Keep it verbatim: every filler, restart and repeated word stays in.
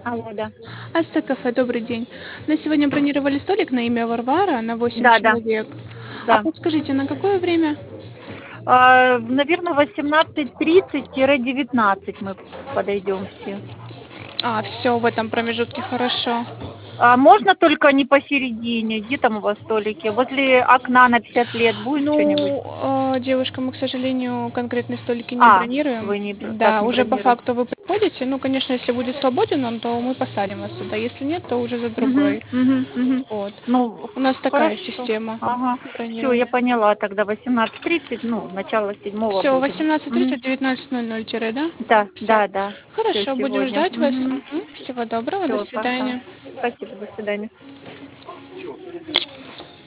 Алло, да. Аста кафе, добрый день. На сегодня бронировали столик на имя Варвара на восемь Да, да, человек. А да. подскажите, на какое время? А, наверно, восемнадцать тридцать девятнадцать мы подойдем все. А, все в этом промежутке, хорошо. А можно только не посередине? Где там у вас столики? Возле окна на пятьдесят лет будет что-нибудь? Ну, э, девушка, мы, к сожалению, конкретные столики не А, бронируем. вы не б так Да, не уже по бронируете. факту вы приходите. Ну, конечно, если будет свободен он, то мы посадим вас сюда. Если нет, то уже за Мгм, другой. мгм, мгм. Вот. Ну, У нас такая хорошо. система Ага. Всё, я бронирования. поняла. Тогда восемнадцать тридцать, ну, начало седьмого Все, будем. восемнадцать Мгм. тридцать, девятнадцать ноль ноль тире, да? Да, Все. да, да. Всё, Хорошо, будем сегодня. ждать вас. Мгм. Мгм. Всего доброго, до Всё, пока. свидания. Спасибо, до свидания.